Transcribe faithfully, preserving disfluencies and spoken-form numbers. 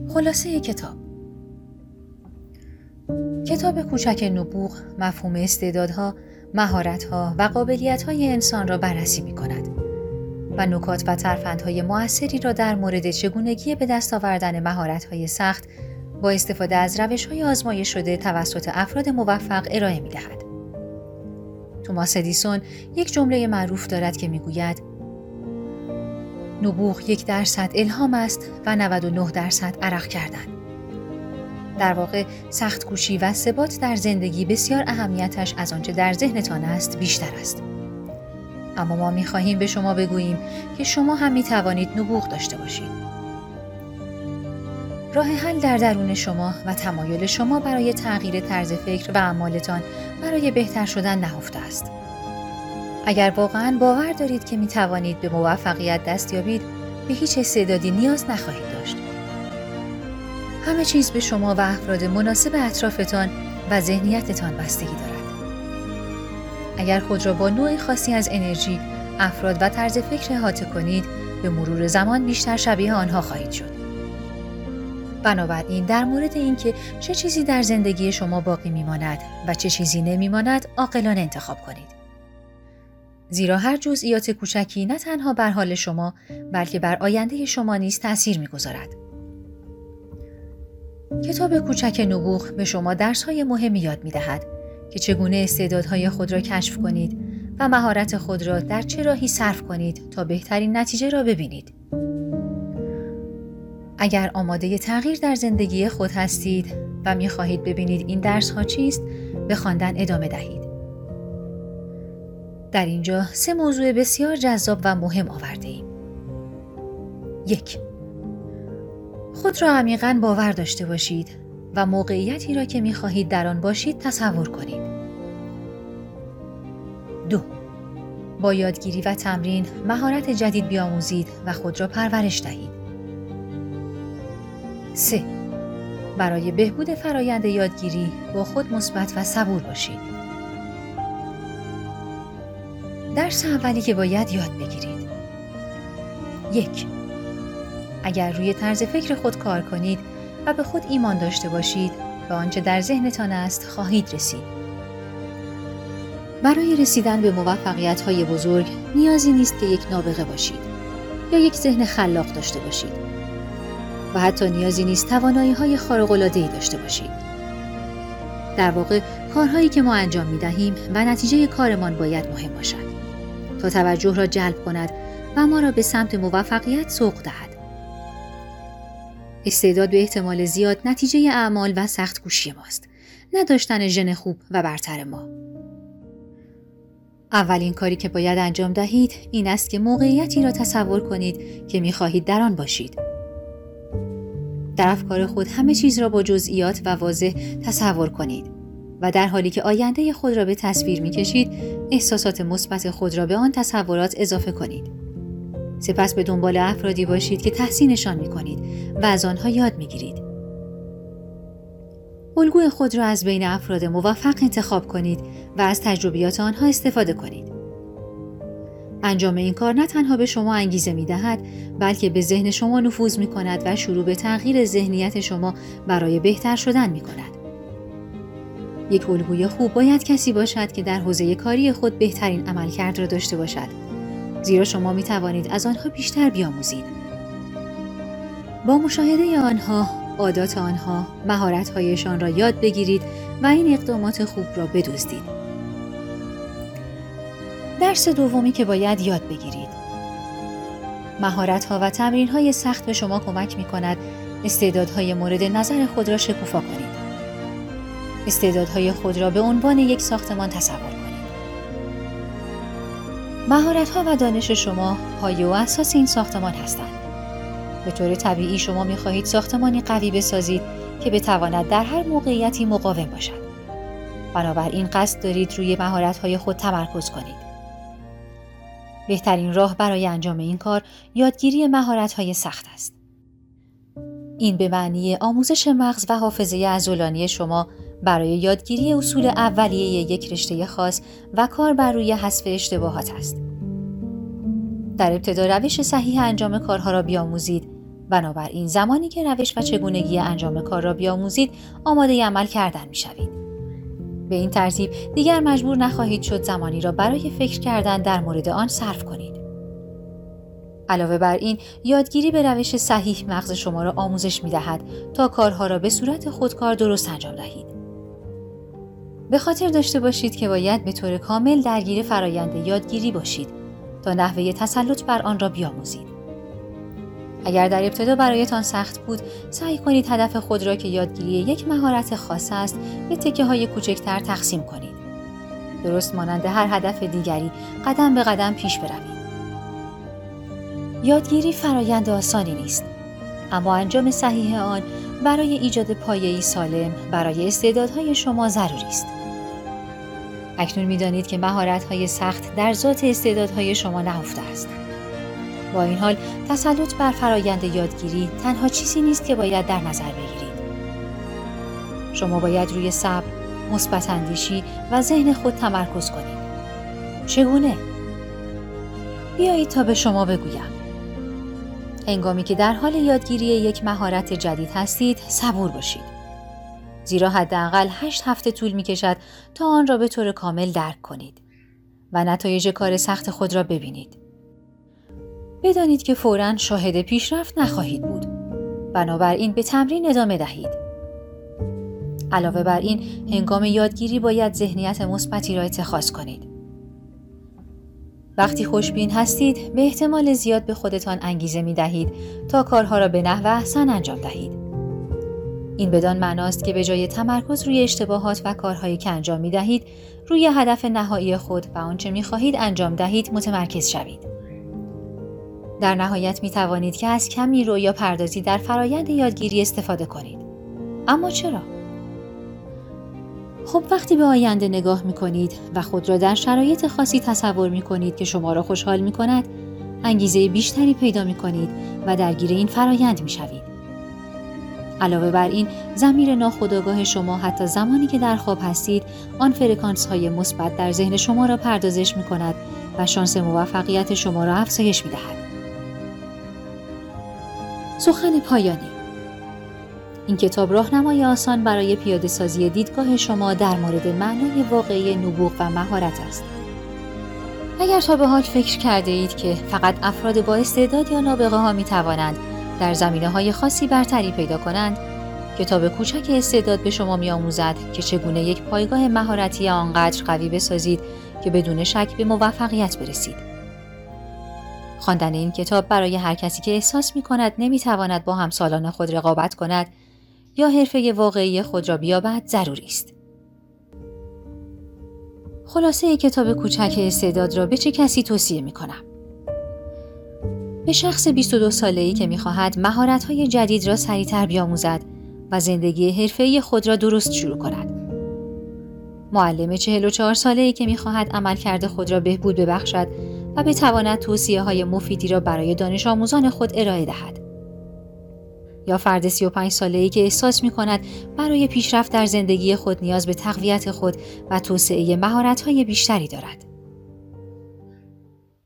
خلاصه کتاب. کتاب کوچک نبوغ مفهوم استعدادها، مهارت‌ها و قابلیت‌های انسان را بررسی می‌کند و نکات و ترفندهای مؤثری را در مورد چگونگی به دست آوردن مهارت‌های سخت با استفاده از روش‌های آزمایش شده توسط افراد موفق ارائه می‌دهد. توماس ادیسون یک جمله معروف دارد که می‌گوید نبوغ یک درصد الهام است و نود و نه درصد عرق کردن. در واقع سخت کوشی و ثبات در زندگی بسیار اهمیتش از آنچه در ذهنتان است بیشتر است. اما ما می‌خواهیم به شما بگوییم که شما هم می‌توانید نبوغ داشته باشید. راه حل در درون شما و تمایل شما برای تغییر طرز فکر و اعمالتان برای بهتر شدن نهفته است. اگر واقعاً باور دارید که می‌توانید به موفقیت دست یابید، به هیچ استعدادی نیاز نخواهید داشت. همه چیز به شما و افراد مناسب اطرافتان و ذهنیتتان بستگی دارد. اگر خود را با نوع خاصی از انرژی، افراد و طرز فکر احاطه کنید، به مرور زمان بیشتر شبیه آنها خواهید شد. بنابراین در مورد اینکه چه چیزی در زندگی شما باقی میماند و چه چیزی نمیماند، عاقلانه انتخاب کنید. زیرا هر جزئیات کوچکی نه تنها بر حال شما، بلکه بر آینده شما نیز تأثیر می‌گذارد. کتاب کوچک نبوغ به شما درس‌های مهمی یاد می‌دهد که چگونه استعدادهای خود را کشف کنید و مهارت خود را در چه راهی صرف کنید تا بهترین نتیجه را ببینید. اگر آماده تغییر در زندگی خود هستید و می‌خواهید ببینید این درس‌ها چیست، به خواندن ادامه دهید. در اینجا سه موضوع بسیار جذاب و مهم آورده‌ایم. یک، خود را عمیقاً باور داشته باشید و موقعیتی را که می‌خواهید در آن باشید تصور کنید. دو، با یادگیری و تمرین مهارت جدید بیاموزید و خود را پرورش دهید. سه، برای بهبود فرایند یادگیری با خود مثبت و صبور باشید. درس اولی که باید یاد بگیرید. یک، اگر روی طرز فکر خود کار کنید و به خود ایمان داشته باشید، به آنچه در ذهنتان است خواهید رسید. برای رسیدن به موفقیت‌های بزرگ نیازی نیست که یک نابغه باشید یا یک ذهن خلاق داشته باشید و حتی نیازی نیست توانایی‌های خارق‌العاده‌ای داشته باشید. در واقع کارهایی که ما انجام می‌دهیم و نتیجه کارمان باید مهم باشد تا توجه را جلب کند و ما را به سمت موفقیت سوق دهد. استعداد به احتمال زیاد نتیجه اعمال و سخت کوشی ماست، نه داشتن ژن خوب و برتر ما. اولین کاری که باید انجام دهید این است که موقعیتی را تصور کنید که می‌خواهید در آن باشید. در افکار خود همه چیز را با جزئیات و واضح تصور کنید و در حالی که آینده خود را به تصویر می‌کشید، احساسات مثبت خود را به آن تصورات اضافه کنید. سپس به دنبال افرادی باشید که تحسینشان می‌کنید و از آنها یاد می‌گیرید. الگوی خود را از بین افراد موفق انتخاب کنید و از تجربیات آنها استفاده کنید. انجام این کار نه تنها به شما انگیزه می‌دهد، بلکه به ذهن شما نفوذ می‌کند و شروع به تغییر ذهنیت شما برای بهتر شدن می‌کند. یک الگوی خوب باید کسی باشد که در حوزه کاری خود بهترین عملکرد را داشته باشد، زیرا شما می توانید از آنها بیشتر بیاموزید. با مشاهده آنها، عادات آنها، مهارت‌هایشان را یاد بگیرید و این اقدامات خوب را بدزدید. درس دومی که باید یاد بگیرید. مهارت‌ها و تمرین‌های سخت به شما کمک می‌کند استعدادهای مورد نظر خود را شکوفا کنید. استعدادهای خود را به عنوان یک ساختمان تصور کنید. مهارت‌ها و دانش شما پایه و اساس این ساختمان هستند. به طور طبیعی شما می‌خواهید ساختمانی قوی بسازید که بتواند در هر موقعیتی مقاوم باشد. بنابراین قصد دارید روی مهارت‌های خود تمرکز کنید. بهترین راه برای انجام این کار یادگیری مهارت‌های سخت است. این به معنی آموزش مغز و حافظه عضلانی شما برای یادگیری اصول اولیه یک رشته خاص و کار بر روی حذف اشتباهات است. در ابتدا روش صحیح انجام کارها را بیاموزید بنابراین زمانی که روش و چگونگی انجام کار را بیاموزید، آماده عمل کردن می‌شوید. به این ترتیب دیگر مجبور نخواهید شد زمانی را برای فکر کردن در مورد آن صرف کنید. علاوه بر این، یادگیری به روش صحیح مغز شما را آموزش می‌دهد تا کارها را به صورت خودکار درست انجام دهید. به خاطر داشته باشید که باید به طور کامل درگیر فرایند یادگیری باشید تا نحوه تسلط بر آن را بیاموزید. اگر در ابتدا برایتان سخت بود، سعی کنید هدف خود را که یادگیری یک مهارت خاص است، به تکه‌های کوچکتر تقسیم کنید. درست مانند هر هدف دیگری، قدم به قدم پیش بروید. یادگیری فرایند آسانی نیست، اما انجام صحیح آن برای ایجاد پایه‌ای سالم برای استعدادهای شما ضروری است. اکنون می‌دانید که مهارت‌های سخت در ذات استعدادهای شما نهفته است. با این حال، تسلط بر فرایند یادگیری تنها چیزی نیست که باید در نظر بگیرید. شما باید روی صبر، مثبت اندیشی و ذهن خود تمرکز کنید. چگونه؟ بیایید تا به شما بگویم. هنگامی که در حال یادگیری یک مهارت جدید هستید، صبور باشید. زیرا حداقل هشت هفته طول می‌کشد تا آن را به طور کامل درک کنید و نتایج کار سخت خود را ببینید. بدانید که فوراً شاهد پیشرفت نخواهید بود. بنابراین به تمرین ادامه دهید. علاوه بر این، هنگام یادگیری باید ذهنیت مثبتی را اتخاذ کنید. وقتی خوشبین هستید، به احتمال زیاد به خودتان انگیزه می دهید تا کارها را به نحو احسن انجام دهید. این بدان معناست که به جای تمرکز روی اشتباهات و کارهایی که انجام می دهید، روی هدف نهایی خود و آنچه می خواهید انجام دهید متمرکز شوید. در نهایت می توانید که از کمی رویا پردازی در فرایند یادگیری استفاده کنید. اما چرا؟ خب وقتی به آینده نگاه می کنید و خود را در شرایط خاصی تصور می کنید که شما را خوشحال می کند، انگیزه بیشتری پیدا می کنید و درگیر این فرایند می شوید. علاوه بر این، ضمیر ناخودآگاه شما حتی زمانی که در خواب هستید، آن فرکانس های مثبت در ذهن شما را پردازش می کند و شانس موفقیت شما را افزایش می دهد. سخن پایانی. این کتاب راهنمای آسان برای پیاده سازی دیدگاه شما در مورد معنای واقعی نبوغ و مهارت است. اگر تا به حال فکر کرده اید که فقط افراد با استعداد یا نابغه ها می توانند در زمینه‌های خاصی برتری پیدا کنند، کتاب کوچک استعداد به شما می آموزد که چگونه یک پایگاه مهارتی آنقدر قوی بسازید که بدون شک به موفقیت برسید. خواندن این کتاب برای هر کسی که احساس می کند نمی تواند با همسالان خود رقابت کند یا حرفه واقعی خود را بیابد ضروری است. خلاصه کتاب کوچک استعداد را به چه کسی توصیه می کنم؟ به شخص بیست و دو ساله‌ای که می خواهد مهارت‌های جدید را سریعتر بیاموزد و زندگی حرفه‌ای خود را درست شروع کند. معلم چهل و چهار ساله‌ای که می خواهد عملکرد خود را بهبود ببخشد و بتواند توصیه‌های مفیدی را برای دانش آموزان خود ارائه دهد. یا فرد سی و پنج ساله‌ای که احساس می‌کند برای پیشرفت در زندگی خود نیاز به تقویت خود و توسعه مهارت‌های بیشتری دارد.